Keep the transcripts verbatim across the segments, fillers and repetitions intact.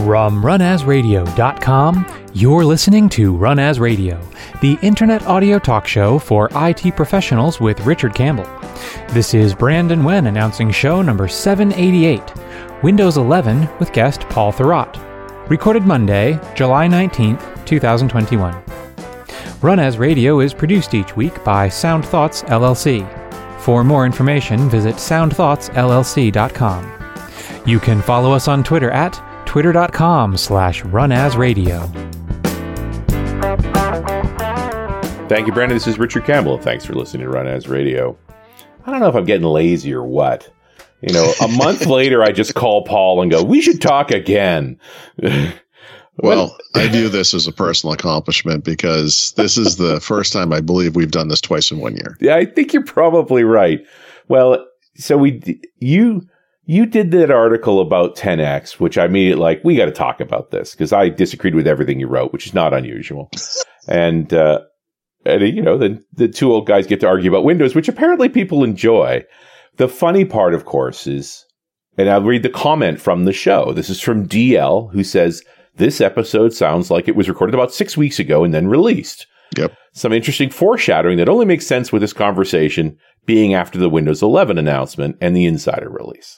From run as radio dot com, you're listening to Run As Radio, the internet audio talk show for I T professionals with Richard Campbell. This is Brandon Wen announcing show number seven eighty-eight, Windows eleven with guest Paul Thurrott. Recorded Monday, July nineteenth, twenty twenty-one. Run As Radio is produced each week by Sound Thoughts L L C. For more information, visit sound thoughts L L C dot com. You can follow us on Twitter at twitter.com slash runasradio. Thank you, Brandon. This is Richard Campbell. Thanks for listening to Run As Radio. I don't know if I'm getting lazy or what. You know, a month later, I just call Paul and go, we should talk again. Well, I view this as a personal accomplishment because this is the first time I believe we've done this twice in one year. Yeah, I think you're probably right. Well, so we, you... You did that article about ten X, which I made it like, we got to talk about this because I disagreed with everything you wrote, which is not unusual. and, uh, and, you know, then the two old guys get to argue about Windows, which apparently people enjoy. The funny part, of course, is, and I'll read the comment from the show. This is from D L, who says, this episode sounds like it was recorded about six weeks ago and then released. Yep. Some interesting foreshadowing that only makes sense with this conversation being after the Windows eleven announcement and the insider release.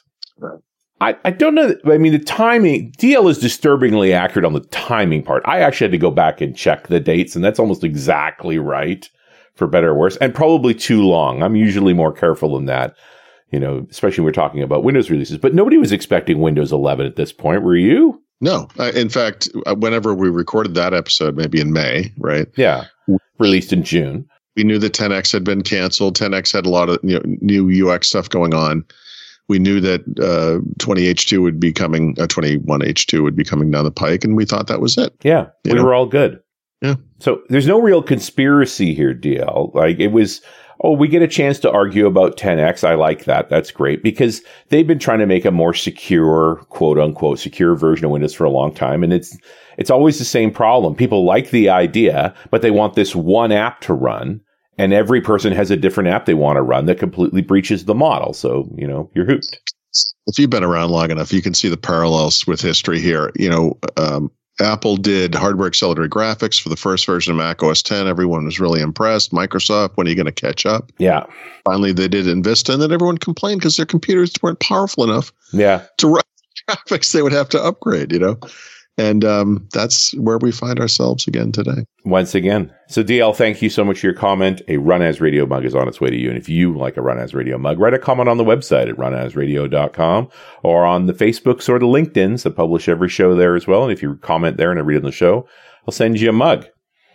I, I don't know. I mean, the timing, D L is disturbingly accurate on the timing part. I actually had to go back and check the dates, and that's almost exactly right, for better or worse, and probably too long. I'm usually more careful than that, you know, especially when we're talking about Windows releases. But nobody was expecting Windows eleven at this point. Were you? No. Uh, in fact, whenever we recorded that episode, maybe in May, right? Yeah. Released in June. We knew that ten X had been canceled. ten X had a lot of you know, new U X stuff going on. We knew that uh, twenty H two would be coming, uh, twenty-one H two would be coming down the pike, and we thought that was it. Yeah, we know? were all good. Yeah. So there's no real conspiracy here, D L. Like it was, oh, we get a chance to argue about ten X. I like that. That's great because they've been trying to make a more secure, quote unquote, secure version of Windows for a long time, and it's it's always the same problem. People like the idea, but they want this one app to run. And every person has a different app they want to run that completely breaches the model. So, you know, you're hooped. If you've been around long enough, you can see the parallels with history here. You know, um, Apple did hardware accelerated graphics for the first version of Mac O S ten. Everyone was really impressed. Microsoft, when are you going to catch up? Yeah. Finally, they did in Vista, and then everyone complained because their computers weren't powerful enough yeah. to run graphics they would have to upgrade, you know? And um, that's where we find ourselves again today. Once again. So, D L, thank you so much for your comment. A Run As Radio mug is on its way to you. And if you like a Run As Radio mug, write a comment on the website at run as radio dot com or on the Facebooks or the LinkedIn's that publish every show there as well. And if you comment there and I read on the show, I'll send you a mug.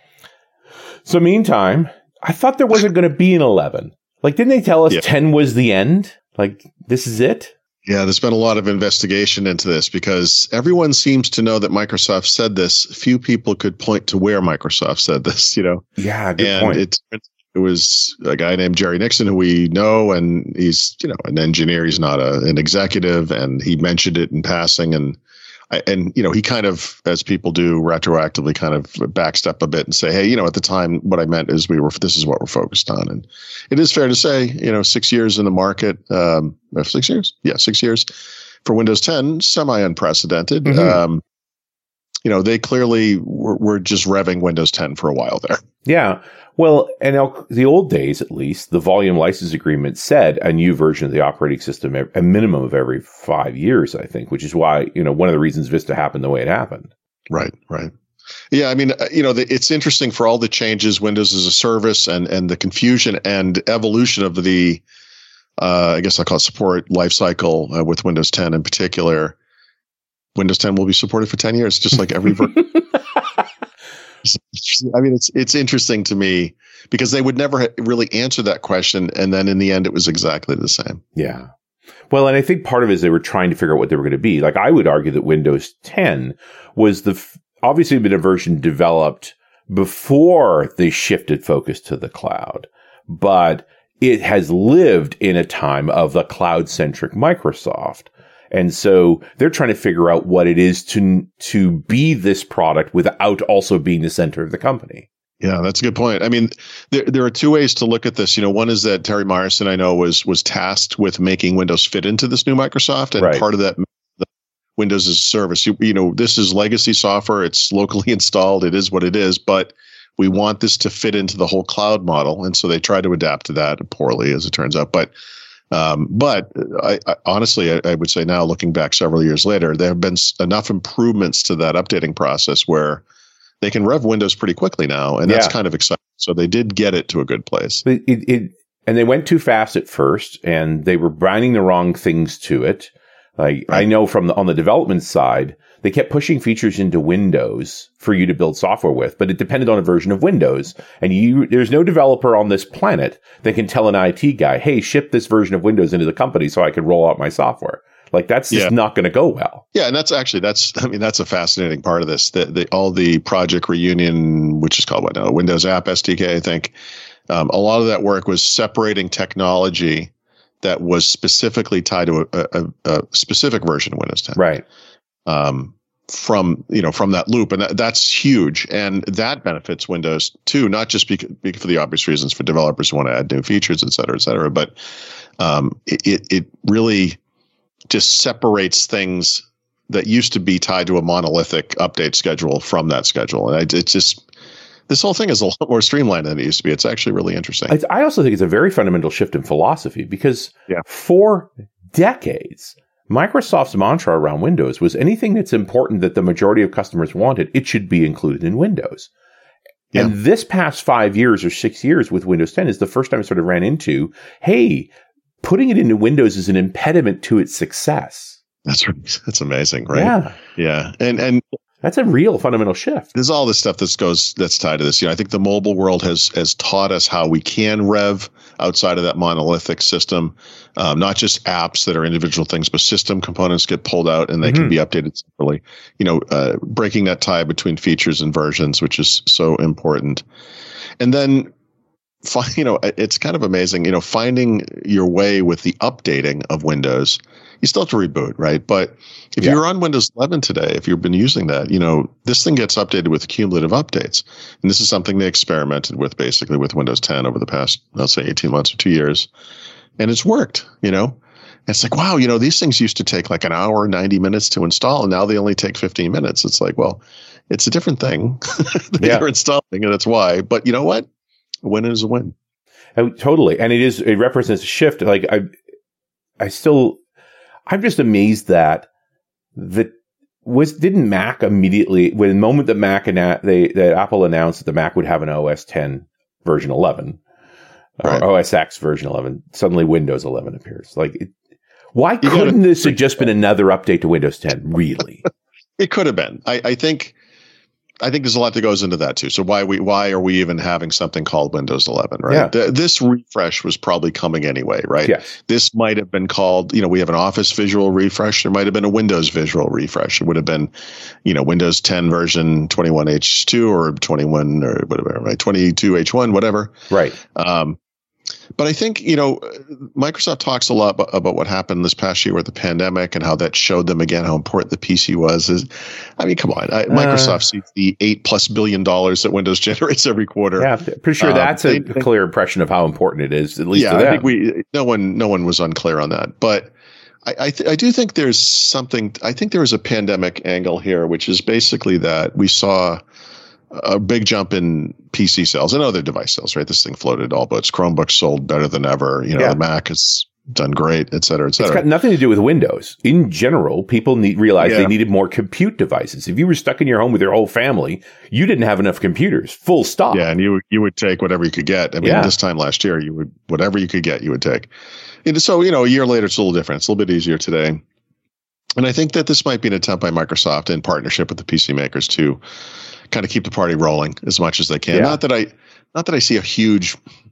So, meantime, I thought there wasn't going to be an eleven. Like, didn't they tell us yeah. ten was the end? Like, this is it? Yeah, there's been a lot of investigation into this because everyone seems to know that Microsoft said this. Few people could point to where Microsoft said this, you know. Yeah, good and point. It, it was a guy named Jerry Nixon who we know, and he's, you know, an engineer. He's not a, an executive, and he mentioned it in passing. And, and you know, he kind of, as people do retroactively, kind of backstep a bit and say, hey, you know, at the time, what I meant is we were, this is what we're focused on. And it is fair to say, you know, six years in the market, um, six years? Yeah, six years for Windows ten, semi-unprecedented. Mm-hmm. Um, you know, they clearly were, were just revving Windows ten for a while there. Yeah. Well, and the old days, at least, the volume license agreement said a new version of the operating system, a minimum of every five years, I think, which is why, you know, one of the reasons Vista happened the way it happened. Right, right. Yeah, I mean, you know, the, it's interesting for all the changes, Windows as a service and, and the confusion and evolution of the, uh, I guess I'll call it support lifecycle uh, with Windows ten in particular. Windows ten will be supported for ten years, just like every version. I mean, it's it's interesting to me because they would never really answer that question. And then in the end, it was exactly the same. Yeah. Well, and I think part of it is they were trying to figure out what they were going to be. Like, I would argue that Windows ten was the f- obviously been a version developed before they shifted focus to the cloud, but it has lived in a time of the cloud-centric Microsoft. And so they're trying to figure out what it is to to be this product without also being the center of the company. Yeah, that's a good point. I mean, there there are two ways to look at this. You know, one is that Terry Myerson, I know, was was tasked with making Windows fit into this new Microsoft, and right. part of that Windows as a service. You, you know, this is legacy software. It's locally installed. It is what it is, but we want this to fit into the whole cloud model. And so they try to adapt to that poorly, as it turns out. But Um, but I, I honestly, I, I would say now, looking back several years later, there have been enough improvements to that updating process where they can rev Windows pretty quickly now, and that's yeah. kind of exciting. So they did get it to a good place. It, it, it, and they went too fast at first, and they were binding the wrong things to it. Like right. I know from the, on the development side, they kept pushing features into Windows for you to build software with, but it depended on a version of Windows. And you, there's no developer on this planet that can tell an I T guy, hey, ship this version of Windows into the company so I can roll out my software. Like that's just yeah. not going to go well. Yeah. And that's actually, that's, I mean, that's a fascinating part of this, that the, all the Project Reunion, which is called what now, Windows App S D K, I think. Um, a lot of that work was separating technology that was specifically tied to a, a, a specific version of Windows ten. Right. Um, from, you know, from that loop. And that, that's huge. And that benefits Windows too, not just because, because for the obvious reasons for developers who want to add new features, et cetera, et cetera. But um, it, it really just separates things that used to be tied to a monolithic update schedule from that schedule. And I, it's just, this whole thing is a lot more streamlined than it used to be. It's actually really interesting. It's, I also think it's a very fundamental shift in philosophy because yeah. for decades, Microsoft's mantra around Windows was anything that's important that the majority of customers wanted, it should be included in Windows. Yeah. And this past five years or six years with Windows ten is the first time I sort of ran into, hey, putting it into Windows is an impediment to its success. That's that's amazing, right? Yeah. Yeah. And and that's a real fundamental shift. There's all this stuff that goes that's tied to this. You know, I think the mobile world has has taught us how we can rev outside of that monolithic system. Um, not just apps that are individual things, but system components get pulled out and they mm-hmm. can be updated separately. You know, uh, breaking that tie between features and versions, which is so important. And then, you know, it's kind of amazing. You know, finding your way with the updating of Windows. You still have to reboot, right? But if yeah. you're on Windows eleven today, if you've been using that, you know, this thing gets updated with cumulative updates. And this is something they experimented with basically with Windows ten over the past, let's say, eighteen months or two years. And it's worked, you know. And it's like, wow, you know, these things used to take like an hour, ninety minutes to install, and now they only take fifteen minutes. It's like, well, it's a different thing that yeah. you're installing, and that's why. But you know what? A win is a win. Oh, totally. And it is, it represents a shift. Like, I, I still... I'm just amazed that the was didn't Mac immediately when the moment that Mac and they that Apple announced that the Mac would have an O S ten version eleven right. or O S X version eleven, suddenly Windows eleven appears. Like, it, why you couldn't gotta, this have just been another update to Windows ten? Really, it could have been. I, I think. I think there's a lot that goes into that too. So why we why are we even having something called Windows eleven, right? Yeah. The, this refresh was probably coming anyway, right? Yes. This might have been called, you know, we have an Office visual refresh. There might have been a Windows visual refresh. It would have been, you know, Windows ten version twenty-one H two or twenty-one or whatever, right? twenty-two H one, whatever. Right. Um, But I think, you know, Microsoft talks a lot about, about what happened this past year with the pandemic and how that showed them again how important the P C was. Is, I mean, come on. I, uh, Microsoft sees the eight plus billion dollars that Windows generates every quarter. Yeah, pretty sure that's um, a they, clear impression of how important it is, at least yeah, to them. I think we, no one, no one was unclear on that. But I, I, th- I do think there's something, I think there was a pandemic angle here, which is basically that we saw a big jump in P C sales and other device sales, right? This thing floated all boats. Chromebooks sold better than ever. You know, yeah. the Mac has done great, et cetera, et cetera. It's got nothing to do with Windows. In general, people need, realized yeah. they needed more compute devices. If you were stuck in your home with your whole family, you didn't have enough computers, full stop. Yeah, and you, you would take whatever you could get. I mean, yeah. this time last year, you would, whatever you could get, you would take. And so, you know, a year later, it's a little different. It's a little bit easier today. And I think that this might be an attempt by Microsoft in partnership with the P C makers to kind of keep the party rolling as much as they can. Yeah. Not that I, not that I see a huge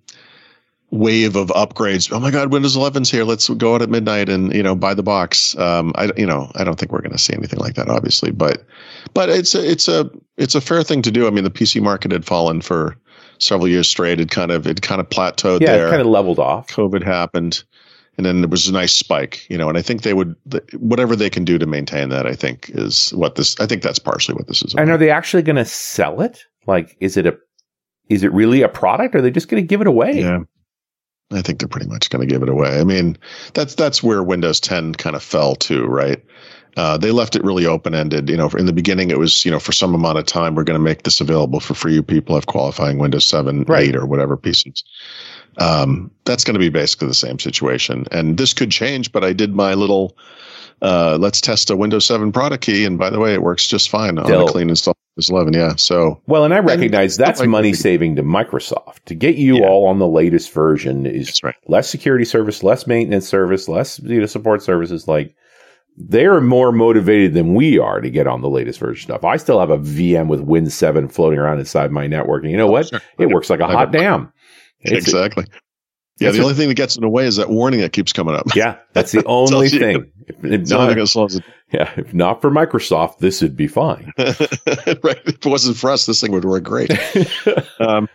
wave of upgrades. Oh my God, Windows eleven's here. Let's go out at midnight and, you know, buy the box. Um, I, you know, I don't think we're going to see anything like that, obviously, but, but it's a, it's a, it's a fair thing to do. I mean, the P C market had fallen for several years straight. It kind of, it kind of plateaued yeah, there. It kind of leveled off. COVID happened. And then there was a nice spike, you know, and I think they would, whatever they can do to maintain that, I think is what this, I think that's partially what this is about. And are they actually going to sell it? Like, is it a, is it really a product or are they just going to give it away? Yeah. I think they're pretty much going to give it away. I mean, that's, that's where Windows ten kind of fell to, right? Uh, they left it really open-ended. You know, in the beginning, it was, you know, for some amount of time, we're going to make this available for free. You people have qualifying Windows seven, Right. eight, or whatever pieces. Um, that's going to be basically the same situation. And this could change, but I did my little, uh, let's test a Windows seven product key. And by the way, it works just fine on Still. a clean install Windows eleven. Yeah. So, Well, and I recognize And- that's money saving to Microsoft. To get you Yeah. all on the latest version is That's right. less security service, less maintenance service, less you know, support services. Like they're more motivated than we are to get on the latest version stuff. I still have a V M with Win seven floating around inside my network, and you know Oh, what? sure. It works like a hot damn. It's- Exactly. Yeah. That's The a- only thing that gets in the way is that warning that keeps coming up. Yeah, that's the only Tells you- thing. If, if It's the only not, thing that slows it. yeah, if not for Microsoft, this would be fine. Right. If it wasn't for us, this thing would work great. um,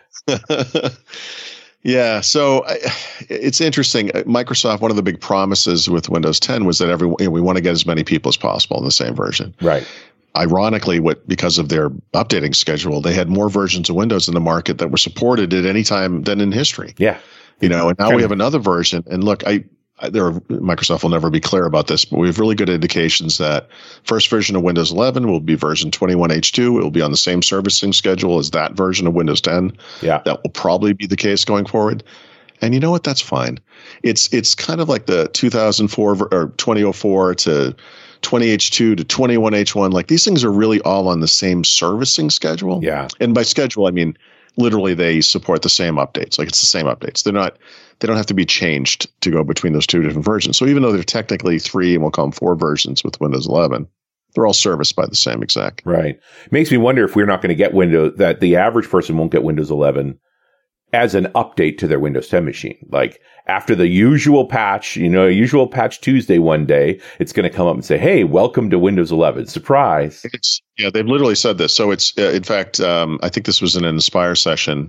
yeah. So I, it's interesting. Microsoft, one of the big promises with Windows ten was that everyone, you know, we want to get as many people as possible in the same version. Right. Ironically, what because of their updating schedule, they had more versions of Windows in the market that were supported at any time than in history. Yeah. You know, and now Kind we of- have another version. And look, I, I there are, Microsoft will never be clear about this, but we have really good indications that first version of Windows eleven will be version twenty-one H two. It will be on the same servicing schedule as that version of Windows ten. Yeah. That will probably be the case going forward. And you know what? That's fine. It's it's kind of like the two thousand four ver- or twenty oh four to twenty H two to twenty-one H one. Like these things are really all on the same servicing schedule. Yeah. And by schedule, I mean literally they support the same updates. Like it's the same updates. They're not, they don't have to be changed to go between those two different versions. So even though they're technically three and we'll call them four versions with Windows eleven, they're all serviced by the same exec. Right. Makes me wonder if we're not going to get Windows, that the average person won't get Windows eleven as an update to their Windows ten machine. Like after the usual patch, you know, usual patch Tuesday one day, it's going to come up and say, hey, welcome to Windows eleven. Surprise. It's, yeah, they've literally said this. So it's, uh, in fact, um, I think this was in an Inspire session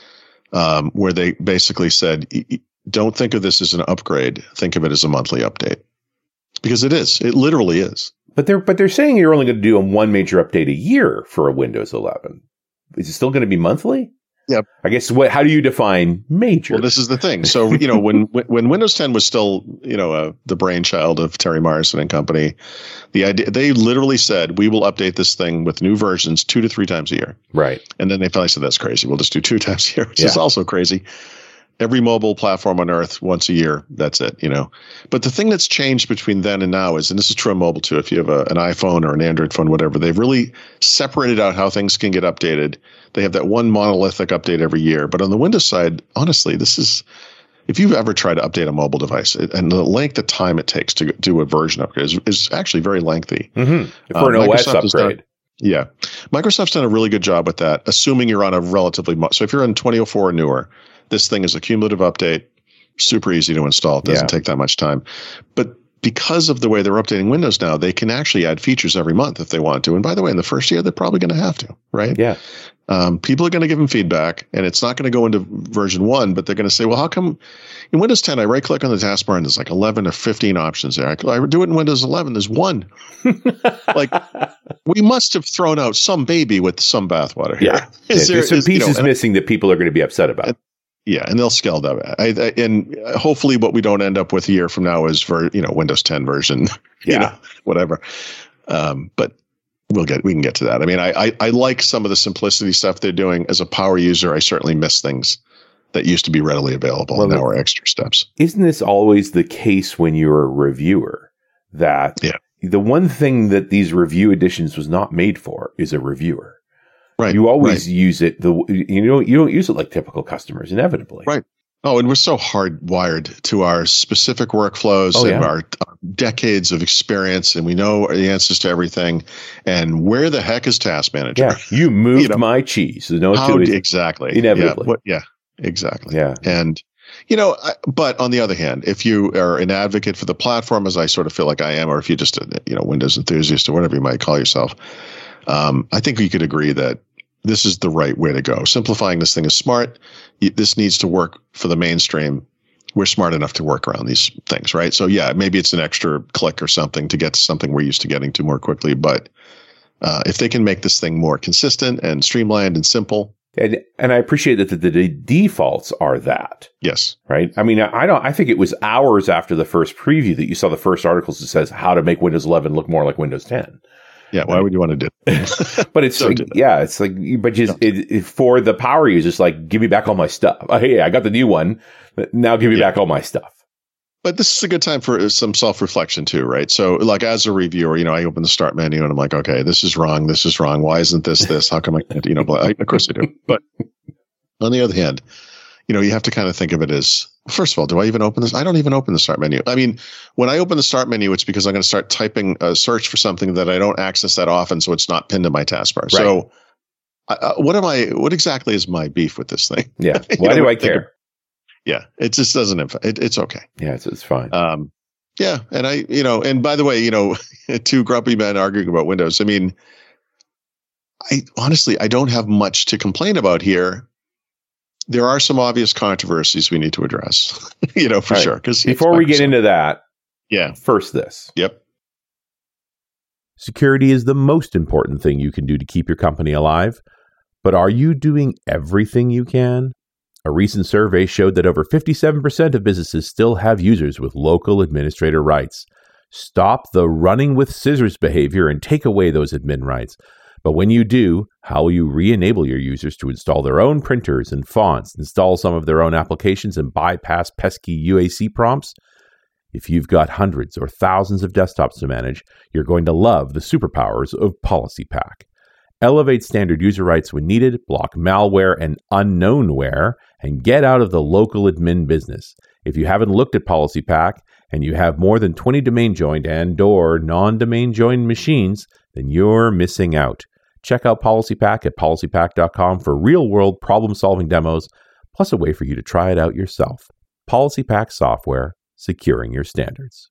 um, where they basically said, y- y- don't think of this as an upgrade. Think of it as a monthly update. Because it is. It literally is. But they're, but they're saying you're only going to do a one major update a year for a Windows eleven. Is it still going to be monthly? Yep. I guess what, how do you define major? Well, this is the thing. So, you know, when when Windows ten was still, you know, uh, the brainchild of Terry Myerson and company, the idea, they literally said, we will update this thing with new versions two to three times a year. Right. And then they finally said, that's crazy. We'll just do two times a year, which is Yeah. also crazy. Every mobile platform on earth once a year. That's it, you know. But the thing that's changed between then and now is, and this is true on mobile too, if you have a, an iPhone or an Android phone, whatever, they've really separated out how things can get updated. They have that one monolithic update every year. But on the Windows side, honestly, this is, if you've ever tried to update a mobile device, it, and the length of time it takes to do a version upgrade is, is actually very lengthy. Mm-hmm. For Uh, an O S Microsoft has done- upgrade. Yeah. Microsoft's done a really good job with that, assuming you're on a relatively, mo- so if you're on twenty oh four or newer, this thing is a cumulative update, super easy to install. It doesn't Yeah. take that much time. But because of the way they're updating Windows now, they can actually add features every month if they want to. And by the way, in the first year, they're probably going to have to, right? Yeah. Um, people are going to give them feedback, and it's not going to go into version one, but they're going to say, well, how come in Windows ten, I right click on the taskbar and there's like eleven or fifteen options there. I, I do it in Windows eleven, there's one. Like, we must have thrown out some baby with some bathwater here. Yeah. Is there- There's some is- you know, pieces and- missing that people are going to be upset about. Yeah, and they'll scale that. I, I, and hopefully, what we don't end up with a year from now is for you know Windows ten version, you Yeah. know, whatever. Um, but we'll get we can get to that. I mean, I, I I like some of the simplicity stuff they're doing. As a power user, I certainly miss things that used to be readily available, Well, and now are extra steps. Isn't this always the case when you're a reviewer? That Yeah. the one thing that these review editions was not made for is a reviewer. Right. You always right. use it the you know you don't use it like typical customers inevitably. Right. Oh, and we're so hardwired to our specific workflows Oh, and yeah. our, our decades of experience, and we know the answers to everything. And where the heck is Task Manager? Yeah, you moved You know, my cheese. There's no How two ways- exactly? Inevitably. Yeah, what, yeah exactly. Yeah. And, you know, I, but on the other hand, if you are an advocate for the platform, as I sort of feel like I am, or if you're just a, you know, Windows enthusiast or whatever you might call yourself, um, I think we could agree that this is the right way to go. Simplifying this thing is smart. Y- This needs to work for the mainstream. We're smart enough to work around these things, right? So yeah, maybe it's an extra click or something to get to something we're used to getting to more quickly. But uh, if they can make this thing more consistent and streamlined and simple, And and I appreciate that the, the defaults are that. Yes. Right. I mean, I don't. I think it was hours after the first preview that you saw the first articles that says how to make Windows eleven look more like Windows ten. Yeah. Why would you want to do it? But it's like, yeah, it's like, but just it, it, for the power users, like, give me back all my stuff. Oh, hey, I got the new one. Now give me yeah. back all my stuff. But this is a good time for some self-reflection too, right? So like as a reviewer, you know, I open the start menu and I'm like, okay, this is wrong. This is wrong. Why isn't this this? How come I can't, you know, I, of course I do. But on the other hand, you know, you have to kind of think of it as, first of all, do I even open this? I don't even open the start menu. I mean, when I open the start menu, it's because I'm going to start typing a search for something that I don't access that often. So it's not pinned to my taskbar. Right. So uh, what am I, what exactly is my beef with this thing? Yeah. Why do I care? Yeah, it just doesn't. It, it's okay. Yeah, it's, it's fine. Um, yeah, and I, you know, and by the way, you know, two grumpy men arguing about Windows. I mean, I honestly, I don't have much to complain about here. There are some obvious controversies we need to address, you know, for right. sure. Because before we get into that, yeah, first this. Yep. Security is the most important thing you can do to keep your company alive. But are you doing everything you can? A recent survey showed that over fifty-seven percent of businesses still have users with local administrator rights. Stop the running with scissors behavior and take away those admin rights. But when you do, how will you re-enable your users to install their own printers and fonts, install some of their own applications, and bypass pesky U A C prompts? If you've got hundreds or thousands of desktops to manage, you're going to love the superpowers of PolicyPak. Elevate standard user rights when needed, block malware and unknownware, and get out of the local admin business. If you haven't looked at PolicyPak and you have more than twenty domain joined and or non-domain joined machines, then you're missing out. Check out PolicyPak at policy pak dot com for real-world problem-solving demos, plus a way for you to try it out yourself. PolicyPak software, securing your standards.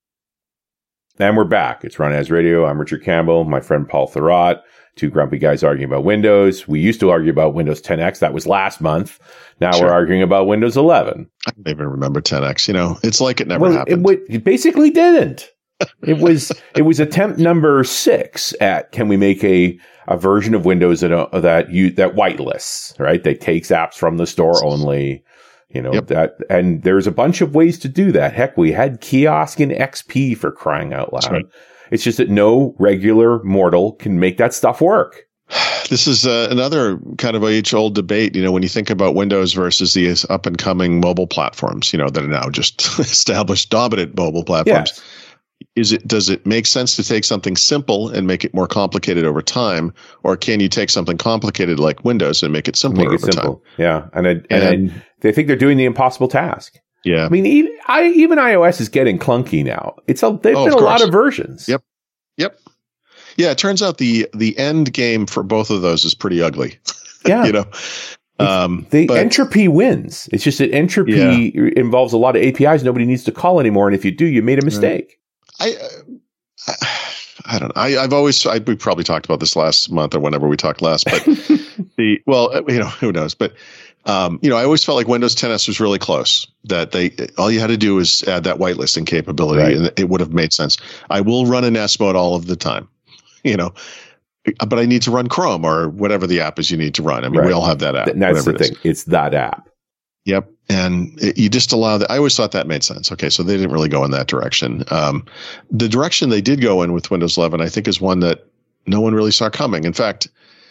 And we're back. It's Run As Radio. I'm Richard Campbell, my friend Paul Thurrott. Two grumpy guys arguing about Windows. We used to argue about Windows ten X. That was last month. Now sure. we're arguing about Windows eleven. I don't even remember ten X. You know, it's like it never well, happened. It, it basically didn't. It was it was attempt number six at can we make a, a version of Windows that uh, that you that whitelists, right? That takes apps from the store only. You know, yep. that, and there's a bunch of ways to do that. Heck, we had Kiosk in X P for crying out loud. Right. It's just that no regular mortal can make that stuff work. This is uh, another kind of age-old debate, you know, when you think about Windows versus the up-and-coming mobile platforms, you know, that are now just established dominant mobile platforms. Yes. Is it, does it make sense to take something simple and make it more complicated over time? Or can you take something complicated like Windows and make it simpler make it over simple. time? Yeah. And, I, and, and I, they think they're doing the impossible task. Yeah. I mean, even, I, even iOS is getting clunky now. It's a, there've oh, been a lot of versions. Yep. Yep. Yeah. It turns out the, the end game for both of those is pretty ugly. Yeah. you know, um, the but, entropy wins. It's just that entropy yeah. involves a lot of A P Is nobody needs to call anymore. And if you do, you made a mistake. I, uh, I don't know. I, I've always, I, we probably talked about this last month or whenever we talked last, but the, well, you know, who knows, but, um, you know, I always felt like Windows ten S was really close, that they, all you had to do is add that whitelisting capability right. and it would have made sense. I will run in S mode all of the time, you know, but I need to run Chrome or whatever the app is you need to run. I mean, right. we all have that app. And that's the thing. It's that app. Yep. And it, you just allow that. I always thought that made sense. Okay. So they didn't really go in that direction. Um, the direction they did go in with Windows eleven, I think, is one that no one really saw coming. In fact,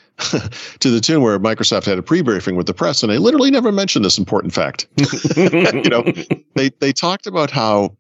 to the tune where Microsoft had a pre-briefing with the press, and they literally never mentioned this important fact. you know, they, they talked about how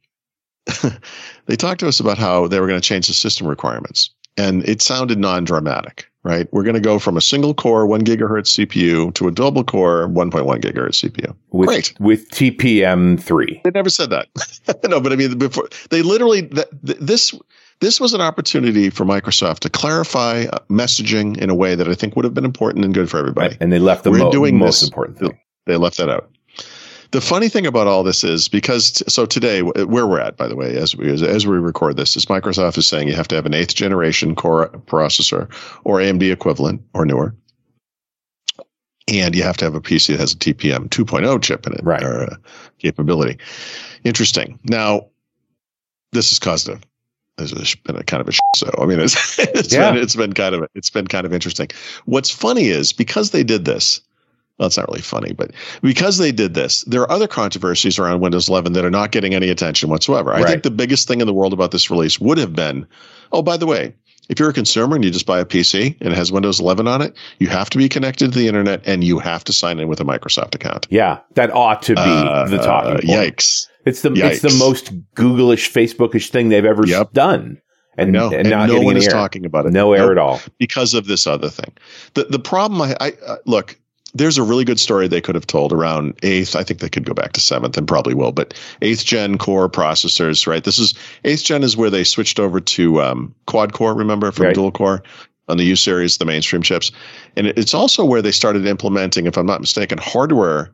they talked to us about how they were going to change the system requirements. And it sounded non-dramatic, right? We're going to go from a single core one gigahertz C P U to a double core one point one gigahertz C P U. With, Great. With T P M three. They never said that. No, but I mean, before they literally, th- th- this, this was an opportunity for Microsoft to clarify uh, messaging in a way that I think would have been important and good for everybody. Right. And they left the mo- doing most this, important thing. They left that out. The funny thing about all this is because t- so today where we're at, by the way, as we as, as we record this, is Microsoft is saying you have to have an eighth generation core processor or A M D equivalent or newer, and you have to have a P C that has a T P M two point oh chip in it, right? Or a capability. Interesting. Now, this has caused a there's been a kind of a sh- so I mean it's it's, yeah. been, it's been kind of it's been kind of interesting. What's funny is because they did this, Well, it's not really funny, but because they did this, there are other controversies around Windows eleven that are not getting any attention whatsoever. I Right. think the biggest thing in the world about this release would have been, oh, by the way, if you're a consumer and you just buy a P C and it has Windows eleven on it, you have to be connected to the internet and you have to sign in with a Microsoft account. Yeah, that ought to be Uh, the talking uh, point. Yikes. It's the Yikes. it's the most Google-ish, Facebook-ish thing they've ever Yep. done. And, No, and, and not no getting one any is air. talking about it. No air Nope. at all. Because of this other thing. The the problem, I, I uh, look, there's a really good story they could have told around eighth. I think they could go back to seventh and probably will, but eighth gen core processors, right? This is eighth gen is where they switched over to um, quad core, remember, from Right. dual core on the U series, the mainstream chips. And it, it's also where they started implementing, if I'm not mistaken, hardware,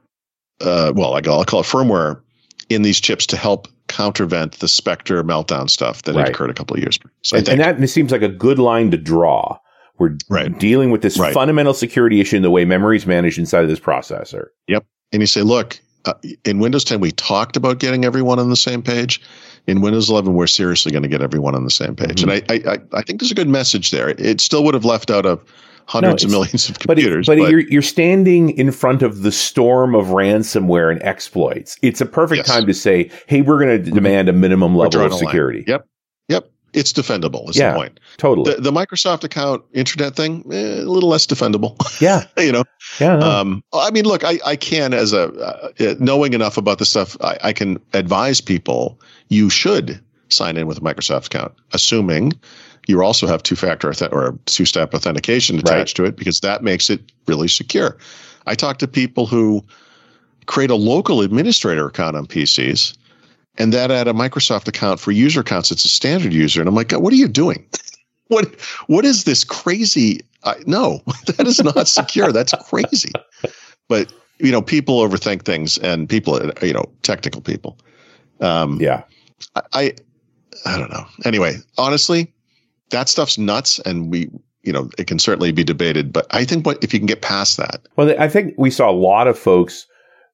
uh, well, I I'll call it firmware in these chips to help countervent the Spectre meltdown stuff that Right. had occurred a couple of years. So I And, think, and that seems like a good line to draw. We're Right. dealing with this Right. fundamental security issue in the way memory is managed inside of this processor. and you say, look, uh, in Windows ten, we talked about getting everyone on the same page. In Windows eleven, we're seriously going to get everyone on the same page. Mhm. And I, I, I think there's a good message there. It still would have left out of hundreds No, of it's- millions of But, it, computers. but, you're you're standing in front of the storm of ransomware and exploits. It's a perfect Yes. time to say, "Hey, we're going to demand a minimum We're level drawing of a line. security." Yep. Yep. It's defendable is Yeah. the point. Totally. The, the Microsoft account internet thing, eh, a little less defendable. yeah. you know, Yeah. no. Um, I mean, look, I, I can, as a uh, knowing enough about this stuff, I, I can advise people you should sign in with a Microsoft account, assuming you also have two-factor auth- or two-step authentication attached to it, because that makes it really secure. I talk to people who create a local administrator account on P Cs, and that add a Microsoft account for user accounts. It's a standard user, and I'm like, what are you doing? What what is this crazy? I, no, that is not secure. That's crazy. But you know, people overthink things, and people, you know, technical people. Um, yeah. I, I I don't know. Anyway, honestly, that stuff's nuts, and we, you know, it can certainly be debated. But I think what if you can get past that? Well, I think we saw a lot of folks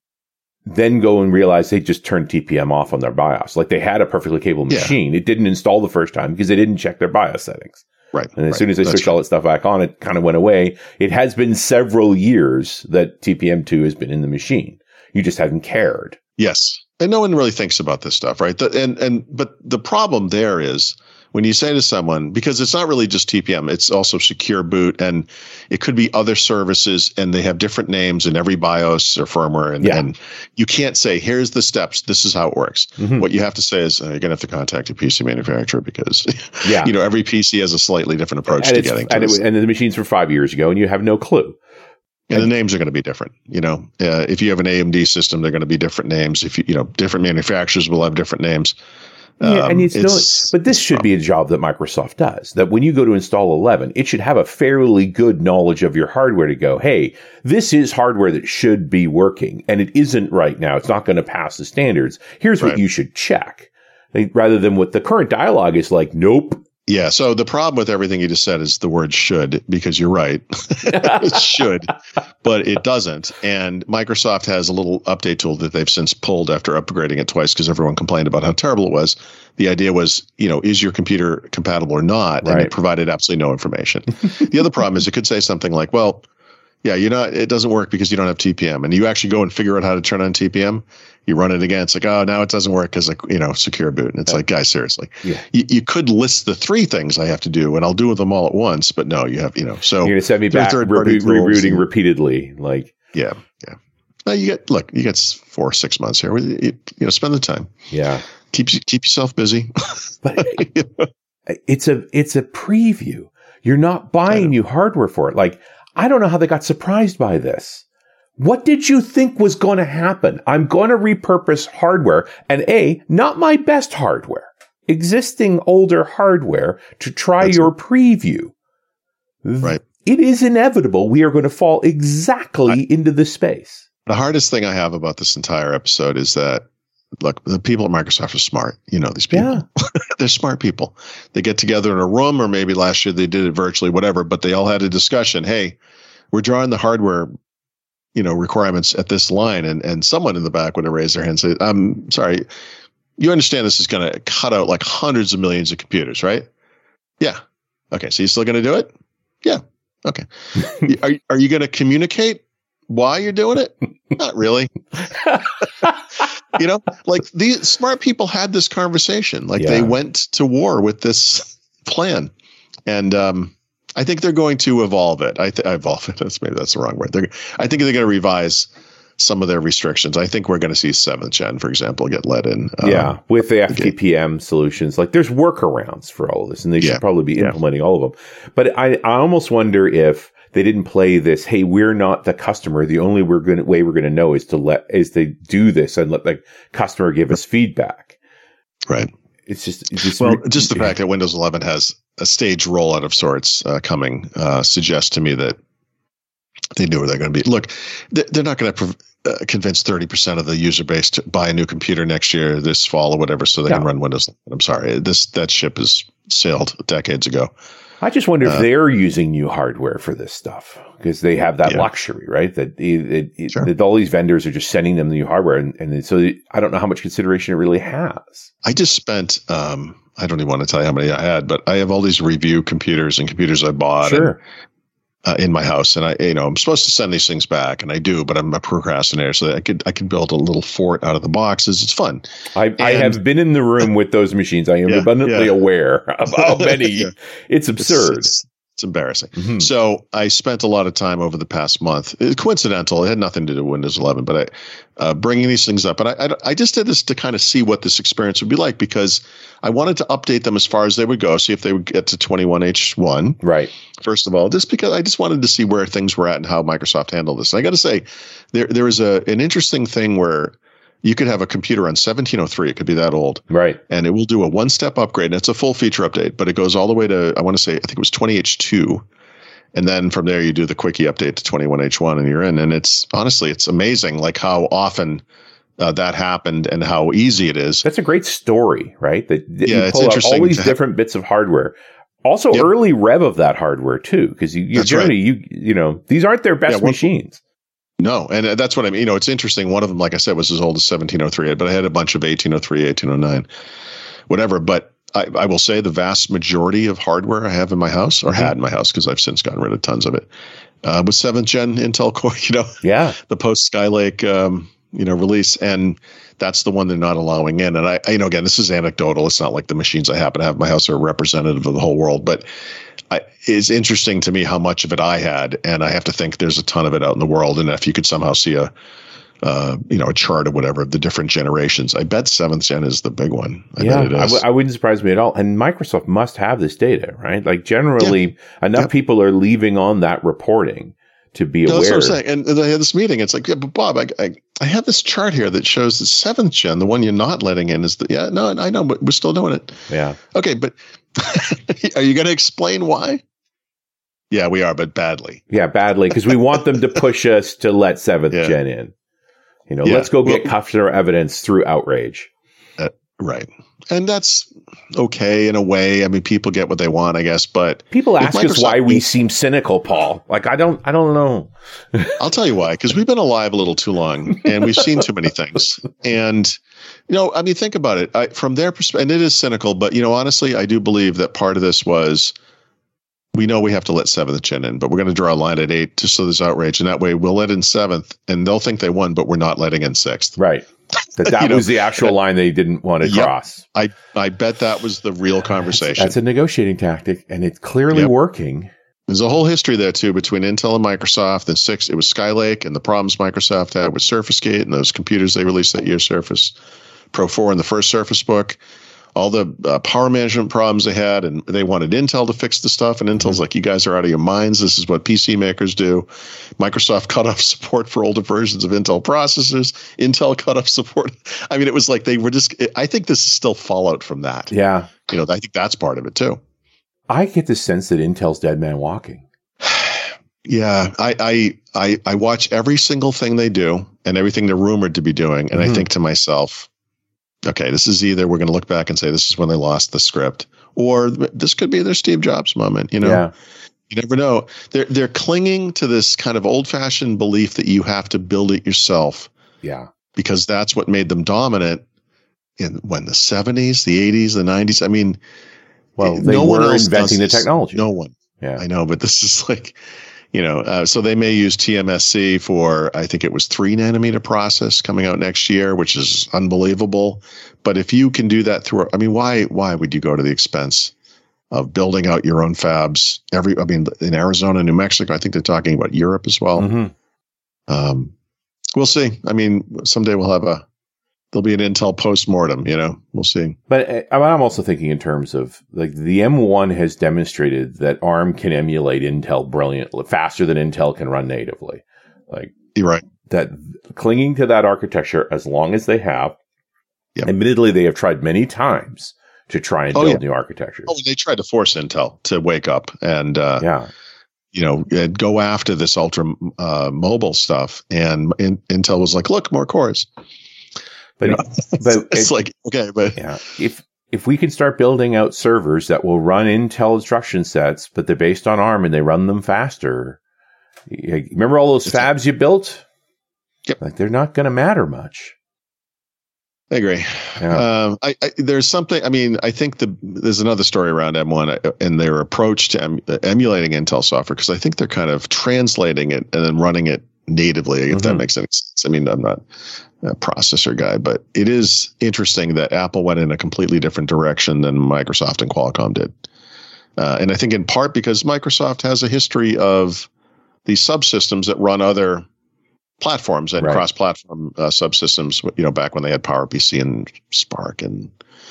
then go and realize they just turned T P M off on their BIOS. Like they had a perfectly capable Yeah. machine. It didn't install the first time because they didn't check their BIOS settings. Right. And as right. soon as they That's switched all that stuff back on, it kind of went away. It has been several years that T P M two has been in the machine. You just haven't cared. Yes. And no one really thinks about this stuff, right? The, and and but the problem there is when you say to someone, because it's not really just T P M, it's also secure boot, and it could be other services, and they have different names in every BIOS or firmware, and, Yeah. and you can't say, here's the steps, this is how it works. Mhm. What you have to say is, uh, you're going to have to contact your P C manufacturer, because Yeah. you know every P C has a slightly different approach and, to it's, getting to and, this. it, and the machines were five years ago, and you have no clue. And the names are going to be different. You know, uh, if you have an A M D system, they're going to be different names. If you, you know, different manufacturers will have different names. Yeah, and Um, it's, no, but this should be a job that Microsoft does. That when you go to install eleven, it should have a fairly good knowledge of your hardware to go, hey, this is hardware that should be working, and it isn't right now. It's not going to pass the standards. Here's what Right. you should check. Like, rather than what the current dialogue is like, nope. Yeah. So the problem with everything you just said is the word should, because you're right. It should, but it doesn't. And Microsoft has a little update tool that they've since pulled after upgrading it twice because everyone complained about how terrible it was. The idea was, you know, is your computer compatible or not? And Right. it provided absolutely no information. The other problem is it could say something like, well, yeah, you're not, it doesn't work because you don't have T P M. And you actually go and figure out how to turn on T P M. You run it again. It's like, oh, now it doesn't work because, like, you know, secure boot. And it's like, guys, seriously, Yeah. you, you could list the three things I have to do and I'll do them all at once. But no, you have, you know, so You're going to send me there are back third-party reboot, tools rebooting and- repeatedly. Like, yeah, yeah. No, you get, look, you get four, six months here. You, you know, spend the time. yeah. Keep keep yourself busy. But it's a it's a preview. You're not buying new hardware for it. Like, I don't know how they got surprised by this. What did you think was going to happen? I'm going to repurpose hardware, and A, not my best hardware, existing older hardware to try That's your preview. Right. It is inevitable we are going to fall exactly I- into this space. The hardest thing I have about this entire episode is that, look, the people at Microsoft are smart. You know these people. Yeah. They're smart people. They get together in a room, or maybe last year they did it virtually, whatever, but they all had a discussion. Hey, we're drawing the hardware, you know, requirements at this line. And, and someone in the back would have raised their hand and said, I'm sorry, you understand this is going to cut out like hundreds of millions of computers, right? Yeah. Okay. So you're still going to do it? Yeah. Okay. are, are you going to communicate? why you're doing it? Not really. You know, like these smart people had this conversation. Like yeah. they went to war with this plan. And um, I think they're going to evolve it. I th- evolve it. That's maybe that's the wrong word. They're, I think they're going to revise some of their restrictions. I think we're going to see seventh gen, for example, get let in. Um, yeah, with the F T P M solutions. Like there's workarounds for all of this, and they yeah. should probably be implementing yeah. all of them. But I, I almost wonder if they didn't play this, hey, we're not the customer. The only we're gonna, way we're going to know is to let is to do this and let the customer give us feedback. Right. It's just, it's just well, re- just the fact that Windows eleven has a stage rollout of sorts uh, coming uh, suggests to me that they knew where they're going to be. Look, they're not going to prov- uh, convince thirty percent of the user base to buy a new computer next year, this fall or whatever, so they no. can run Windows. I'm sorry, this that ship has sailed decades ago. I just wonder if uh, they're using new hardware for this stuff because they have that yeah. luxury, right? That, it, it, sure. that all these vendors are just sending them the new hardware. And, and so I don't know how much consideration it really has. I just spent, um, I don't even want to tell you how many I had, but I have all these review computers and computers I bought. Sure. And, Uh, in my house, and I, you know, I'm supposed to send these things back, and I do, but I'm a procrastinator, so that I could, I could build a little fort out of the boxes. It's fun. I, and, I have been in the room with those machines. I am yeah, abundantly yeah. aware of how many. yeah. It's absurd. It's, it's, it's embarrassing. Mm-hmm. So I spent a lot of time over the past month. It's coincidental. It had nothing to do with Windows eleven, but I uh, bringing these things up. And I, I, I just did this to kind of see what this experience would be like because I wanted to update them as far as they would go, see if they would get to twenty-one H one. Right. First of all, just because I just wanted to see where things were at and how Microsoft handled this. And I got to say, there there was a an interesting thing where you could have a computer on seventeen oh three. It could be that old. Right. And it will do a one-step upgrade. And it's a full feature update, but it goes all the way to, I want to say, I think it was twenty H two. And then from there, you do the quickie update to twenty-one H one and you're in. And it's honestly, it's amazing like how often uh, that happened and how easy it is. That's a great story, right? That, that yeah, you it's pull interesting. out all these different bits of hardware. Also, yep. early rev of that hardware, too, because you, you generally, right. you you know, these aren't their best yeah, one, machines. No, and that's what I mean. You know, it's interesting. One of them, like I said, was as old as seventeen oh three, but I had a bunch of eighteen oh three, eighteen oh nine, whatever. But I, I will say the vast majority of hardware I have in my house, or mm-hmm. had in my house, because I've since gotten rid of tons of it, uh, was seventh gen Intel Core. You know, yeah, the post Skylake, um, you know, release, and that's the one they're not allowing in. And I, I, you know, again, this is anecdotal. It's not like the machines I happen to have in my house are representative of the whole world, but I, it's interesting to me how much of it I had, and I have to think there's a ton of it out in the world. And if you could somehow see a, uh, you know, a chart or whatever of the different generations, I bet seventh gen is the big one. I yeah, bet it is. I, w- I wouldn't surprise me at all. And Microsoft must have this data, right? Like generally, yeah. enough yeah. people are leaving on that reporting to be no, aware. That's what I'm saying. And I had this meeting. It's like, yeah, but Bob, I, I, I have this chart here that shows the seventh gen, the one you're not letting in, is the yeah. No, I know, but we're still doing it. Yeah. Okay, but are you going to explain why? Yeah, we are, but badly. Yeah, badly, because we want them to push us to let seventh yeah. gen in. You know, yeah. let's go get well, customer evidence through outrage. Uh, right. And that's okay in a way. I mean, people get what they want, I guess, but people ask us why we seem cynical, Paul. Like, I don't, I don't know. I'll tell you why, because we've been alive a little too long and we've seen too many things. And, you know, I mean, think about it I, from their perspective, and it is cynical, but, you know, honestly, I do believe that part of this was, we know we have to let seventh gen in, but we're going to draw a line at eight just so there's outrage. And that way we'll let in seventh and they'll think they won, but we're not letting in sixth. Right. That, that was know, the actual that, line they didn't want to yep, cross. I, I bet that was the real conversation. That's, that's a negotiating tactic, and it's clearly yep. working. There's a whole history there, too, between Intel and Microsoft. And six, it was Skylake and the problems Microsoft had with Surface Gate and those computers they released that year, Surface Pro four and the first Surface Book. All the uh, power management problems they had, and they wanted Intel to fix the stuff. And Intel's mm-hmm. like, you guys are out of your minds. This is what P C makers do. Microsoft cut off support for older versions of Intel processors. Intel cut off support. I mean, it was like they were just, I think this is still fallout from that. Yeah. You know, I think that's part of it too. I get the sense that Intel's dead man walking. Yeah. I, I, I, I watch every single thing they do and everything they're rumored to be doing. And mm-hmm. I think to myself, okay, this is either we're going to look back and say this is when they lost the script, or this could be their Steve Jobs moment. You know, yeah. you never know. They're they're clinging to this kind of old fashioned belief that you have to build it yourself. Yeah, because that's what made them dominant in when the seventies, the eighties, the nineties. I mean, well, they no were one else inventing the this. technology. No one. Yeah, I know, but this is like, you know, uh, so they may use T M S C for, I think it was three nanometer process coming out next year, which is unbelievable. But if you can do that through, I mean, why why would you go to the expense of building out your own fabs? Every, I mean, in Arizona, New Mexico, I think they're talking about Europe as well. Mm-hmm. Um, we'll see. I mean, someday we'll have a, there'll be an Intel post-mortem, you know, we'll see. But uh, I'm also thinking in terms of like the M one has demonstrated that ARM can emulate Intel brilliantly, faster than Intel can run natively. Like, You're right. That clinging to that architecture as long as they have, yep. Admittedly, they have tried many times to try and oh, build yeah. new architectures. Oh, they tried to force Intel to wake up and, uh, yeah. you know, go after this ultra uh, mobile stuff. And in, Intel was like, look, more cores. But, you know, but it's it, like, okay, but yeah, if if we can start building out servers that will run Intel instruction sets, but they're based on ARM and they run them faster, remember all those fabs you built? Yep. Like they're not going to matter much. I agree. Yeah. Um, I, I, there's something. I mean, I think the there's another story around M one and their approach to em, emulating Intel software, because I think they're kind of translating it and then running it natively. If mm-hmm. that makes any sense. I mean, I'm not a processor guy, but it is interesting that Apple went in a completely different direction than Microsoft and Qualcomm did, uh, and I think in part because Microsoft has a history of these subsystems that run other platforms and right. cross-platform uh, subsystems, you know, back when they had PowerPC and Spark and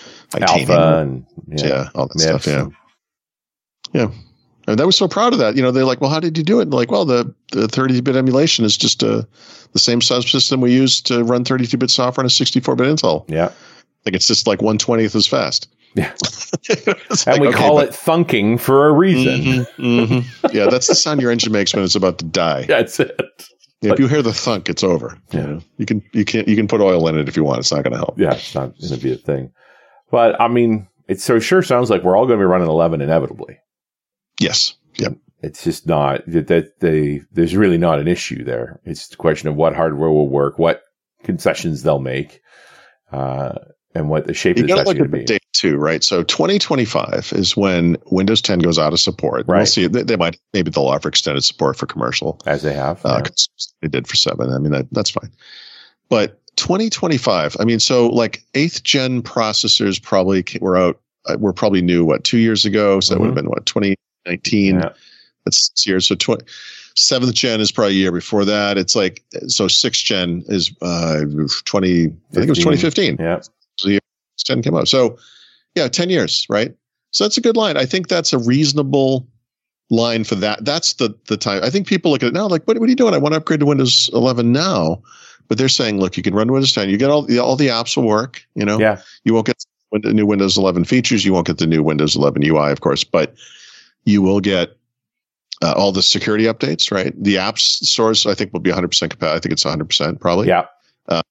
Alpha and yeah, yeah all that stuff. Yeah. Yeah. And I was so proud of that. You know, they're like, well, how did you do it? And like, well, the, the thirty bit emulation is just a, the same subsystem we use to run thirty-two bit software on a sixty-four bit Intel. Yeah. Like it's just like one twentieth as fast. Yeah. and like, we okay, call but, it thunking for a reason. Mm-hmm, mm-hmm. Yeah. That's the sound your engine makes when it's about to die. That's it. Yeah, but, if you hear the thunk, it's over. Yeah. You know, you can you can you can put oil in it if you want. It's not going to help. Yeah, it's not going to be a thing. But I mean, it so sure sounds like we're all going to be running eleven inevitably. Yes. Yep. It's just not that they. There's really not an issue there. It's the question of what hardware will work, what concessions they'll make, uh, and what the shape you of it's actually going to be. Date too, right? So twenty twenty-five is when Windows ten goes out of support. Right. We'll see. They, they might maybe they'll offer extended support for commercial, as they have. Uh, yeah. They did for seven. I mean, that, that's fine. But twenty twenty-five. I mean, so like eighth gen processors probably were out. Uh, were probably new what two years ago. So mm-hmm. that would have been what twenty nineteen. Yeah. That's six years. So twenty seventh gen is probably a year before that. It's like so sixth gen is uh, twenty. fifteen. I think it was twenty fifteen. Yeah. So the ten came out. So yeah, ten years, right? So that's a good line. I think that's a reasonable line for that. That's the the time. I think people look at it now like, what, what are you doing? I want to upgrade to Windows eleven now. But they're saying, look, you can run Windows ten. You get all the all the apps will work. You know, yeah. You won't get the new Windows eleven features. You won't get the new Windows eleven U I, of course, but you will get uh, all the security updates, right? The apps stores, I think, will be one hundred percent compatible. I think it's one hundred percent probably. Yeah. Uh,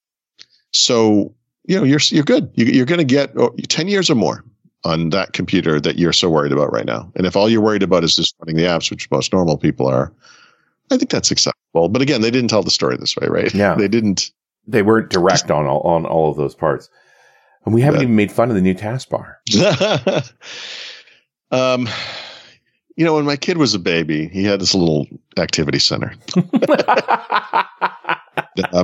so you know, you're you're good. You, you're going to get oh, ten years or more on that computer that you're so worried about right now. And if all you're worried about is just running the apps, which most normal people are, I think that's acceptable. But again, they didn't tell the story this way, right? Yeah. They didn't. They weren't direct on all, on all of those parts. And we haven't yeah. even made fun of the new taskbar. um, you know, when my kid was a baby, he had this little activity center. um,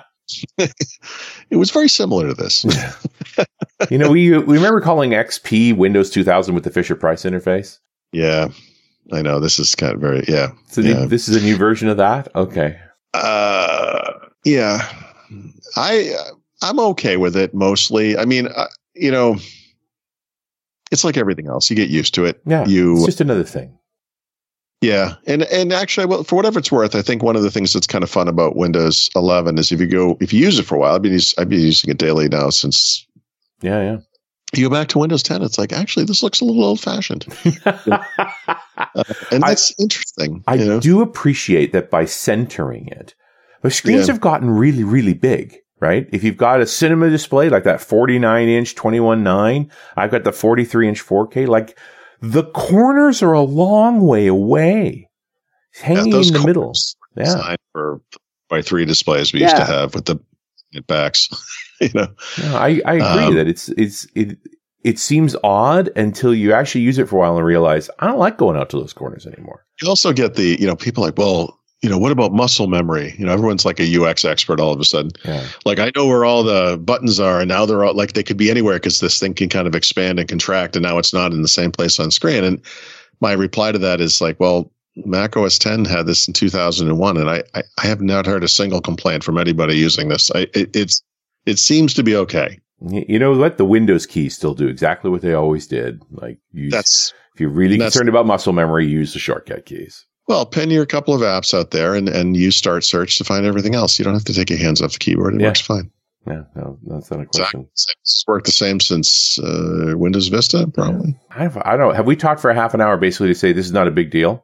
it was very similar to this. You know, we we remember calling X P Windows two thousand with the Fisher-Price interface. Yeah, I know. This is kind of very, yeah. So yeah. New, this is a new version of that? Okay. Uh, yeah. I, uh, I'm okay with it mostly. I mean, uh, you know, it's like everything else. You get used to it. Yeah, you, it's just another thing. Yeah. And and actually, well, for whatever it's worth, I think one of the things that's kind of fun about Windows eleven is if you go, if you use it for a while, I've been, I've been using it daily now since. Yeah, yeah. You go back to Windows ten, it's like, actually, this looks a little old-fashioned. uh, and that's I, interesting. I you know? do appreciate that by centering it. The screens yeah. have gotten really, really big, right? If you've got a cinema display like that forty-nine inch twenty-one nine, I've got the forty-three inch four K, like the corners are a long way away. It's hanging yeah, in the middle. Yeah. Designed for by three displays we yeah. used to have with the backs. You know, no, I, I agree um, that it's it's it it seems odd until you actually use it for a while and realize, I don't like going out to those corners anymore. You also get the, you know, people like, well, you know, what about muscle memory? You know, everyone's like a U X expert all of a sudden. Yeah. Like, I know where all the buttons are, and now they're all like, they could be anywhere because this thing can kind of expand and contract, and now it's not in the same place on screen. And my reply to that is like, well, Mac O S ten had this in two thousand one, and I, I, I have not heard a single complaint from anybody using this. I, it, it's, it seems to be okay. You know what? The Windows keys still do exactly what they always did. Like, use, that's if you're really concerned about muscle memory, use the shortcut keys. Well, pen your couple of apps out there and, and use Start Search to find everything else. You don't have to take your hands off the keyboard. It yeah. works fine. Yeah, no, that's not a question. Exactly. It's worked the same since uh, Windows Vista, probably. Yeah. I, I don't. Have we talked for a half an hour basically to say this is not a big deal?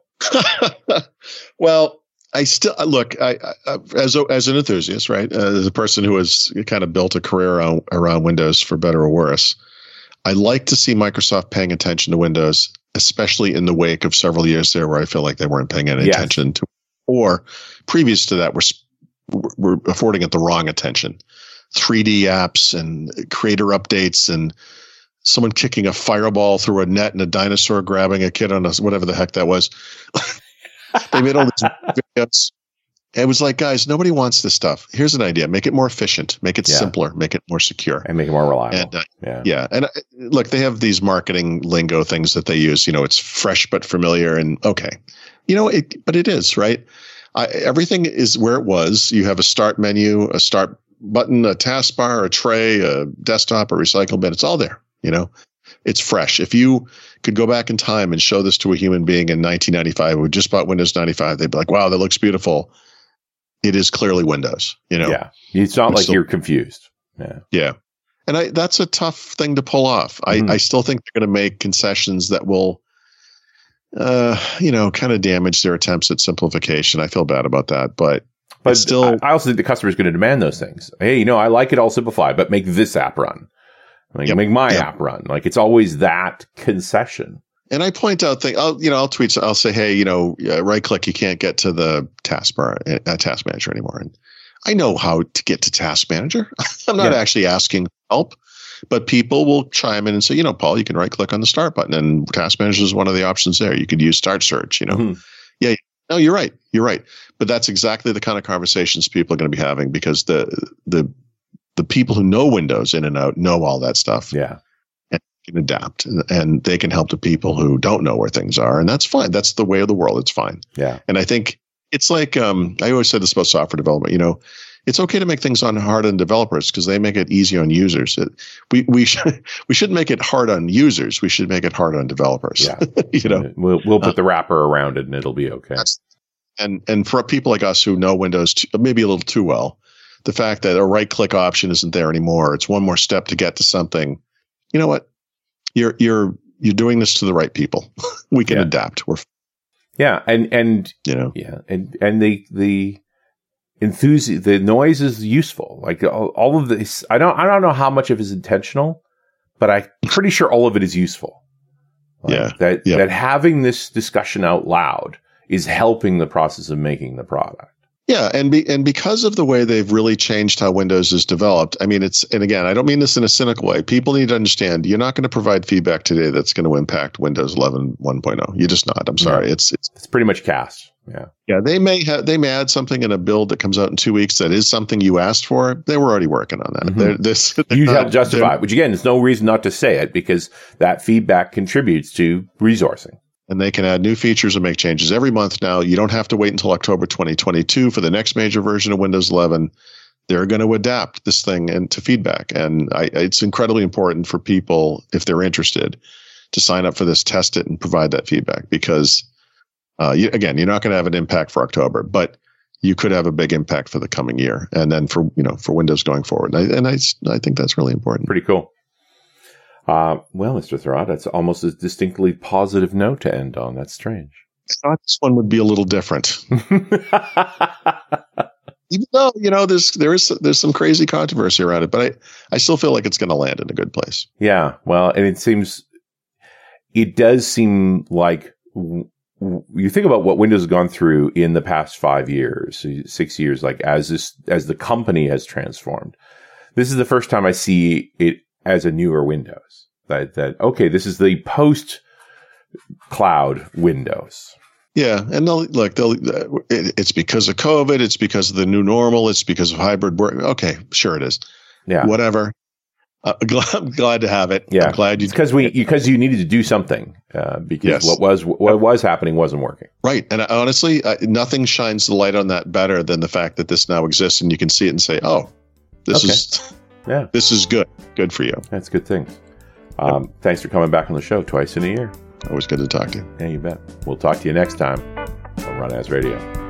Well, I still look. I, I as a, as an enthusiast, right? Uh, as a person who has kind of built a career around, around Windows, for better or worse, I like to see Microsoft paying attention to Windows, especially in the wake of several years there where I feel like they weren't paying any yes. attention to, or previous to that, we're we're affording it the wrong attention. three D apps and creator updates and someone kicking a fireball through a net and a dinosaur grabbing a kid on a whatever the heck that was. They made all these videos. It was like, guys, nobody wants this stuff. Here's an idea. Make it more efficient. Make it yeah. simpler. Make it more secure. And make it more reliable. And, uh, yeah. Yeah. And uh, look, they have these marketing lingo things that they use. You know, it's fresh but familiar. And okay. You know, it, but it is, right? I, everything is where it was. You have a start menu, a start button, a taskbar, a tray, a desktop, a recycle bin. It's all there. You know, it's fresh. If you could go back in time and show this to a human being in nineteen ninety-five who just bought Windows ninety-five, they'd be like, wow, that looks beautiful. It is clearly Windows, you know? Yeah. It's not like still, you're confused. Yeah. Yeah. And I, that's a tough thing to pull off. Mm. I, I still think they're going to make concessions that will, uh, you know, kind of damage their attempts at simplification. I feel bad about that, but But still, I also think the customer is going to demand those things. Hey, you know, I like it all simplified, but make this app run. Like, yep. Make my yep. app run. Like, it's always that concession. And I point out things. I'll, you know, I'll tweet. I'll say, hey, you know, uh, right click. You can't get to the taskbar, uh, Task Manager anymore. And I know how to get to Task Manager. I'm not yeah. actually asking help, but people will chime in and say, you know, Paul, you can right click on the Start button, and Task Manager is one of the options there. You could use Start Search. You know, mm-hmm. yeah. No, you're right. You're right. But that's exactly the kind of conversations people are going to be having, because the the the people who know Windows in and out know all that stuff. Yeah. And can adapt, and, and they can help the people who don't know where things are. And that's fine. That's the way of the world. It's fine. Yeah. And I think it's like, um, I always said this about software development, you know, it's okay to make things on hard on developers because they make it easy on users. It, we we should we shouldn't make it hard on users. We should make it hard on developers. Yeah. you know, we'll we'll put uh, the wrapper around it and it'll be okay. And and for people like us who know Windows too, maybe a little too well, the fact that a right click option isn't there anymore, it's one more step to get to something. You know what? You're you're you're doing this to the right people. we can yeah. adapt. We're yeah, and and you know yeah, and and the the enthusi- the noise is useful. Like all, all of this, I don't I don't know how much of it is intentional, but I'm pretty sure all of it is useful. Like yeah, that yeah. that having this discussion out loud is helping the process of making the product. Yeah, and be, and because of the way they've really changed how Windows is developed, I mean, it's, and again, I don't mean this in a cynical way. People need to understand you're not going to provide feedback today that's going to impact Windows eleven one point oh. You're just not. I'm sorry. Yeah. It's, it's it's pretty much cast. Yeah. Yeah, they may have they may add something in a build that comes out in two weeks that is something you asked for. They were already working on that. Mm-hmm. They're, this, they're you not, have to justify it, which again, there's no reason not to say it because that feedback contributes to resourcing. And they can add new features and make changes every month now. You don't have to wait until October twenty twenty-two for the next major version of Windows eleven. They're going to adapt this thing into feedback. And I, it's incredibly important for people, if they're interested, to sign up for this, test it, and provide that feedback. Because, uh, you, again, you're not going to have an impact for October, but you could have a big impact for the coming year. And then for, you know, for Windows going forward. And I, and I, I think that's really important. Pretty cool. Uh, well, Mister Thurrott, that's almost a distinctly positive note to end on. That's strange. I thought this one would be a little different. Even though, you know, there's there is there's some crazy controversy around it, but I, I still feel like it's going to land in a good place. Yeah, well, and it seems, it does seem like w- w- you think about what Windows has gone through in the past five years, six years, like as this as the company has transformed. This is the first time I see it as a newer Windows. that, that okay, this is the post cloud Windows. Yeah, and they'll look. They'll. It, it's because of COVID. It's because of the new normal. It's because of hybrid work. Okay, sure it is. Yeah, whatever. Uh, glad, I'm glad to have it. Yeah, I'm glad you because we because you needed to do something uh, because yes. what was what was happening wasn't working. Right, and honestly, uh, nothing shines the light on that better than the fact that this now exists, and you can see it and say, "Oh, this okay. is yeah, this is good. Good for you." That's good things. Um, yep. Thanks for coming back on the show twice in a year. Always good to talk to you. Yeah, you bet. We'll talk to you next time on Run As Radio.